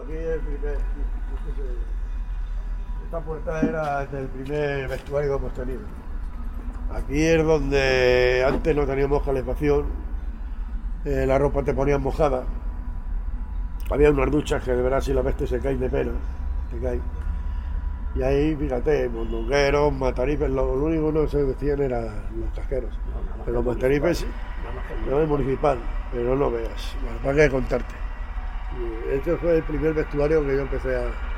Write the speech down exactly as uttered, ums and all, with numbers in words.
aquí es el primer... Esta puerta era del primer vestuario que hemos tenido. Aquí es donde antes no teníamos calefacción, eh, la ropa te ponían mojada. Había unas duchas que de verdad si la ves te se caen de pena, te caen. Y ahí, fíjate, mondongueros, matarifes, lo, lo único que no se vestían eran los casqueros. No, pero los matarifes, no es municipal, pero no veas, ¿para qué contarte? Y este fue el primer vestuario que yo empecé a,